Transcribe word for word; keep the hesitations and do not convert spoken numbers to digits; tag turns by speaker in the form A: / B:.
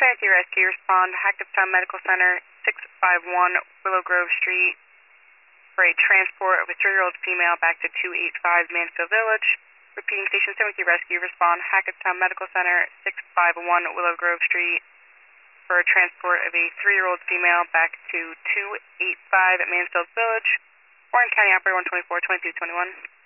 A: Seventy Rescue, respond Hackettstown Medical Center, six five one Willow Grove Street, for a transport of a three-year-old female back to two eighty-five Mansfield Village. Repeating, Station seventy Rescue, respond Hackettstown Medical Center, six five one Willow Grove Street, for a transport of a three-year-old female back to two eighty-five Mansfield Village. Warren County Operator one twenty-four, twenty-two twenty-one.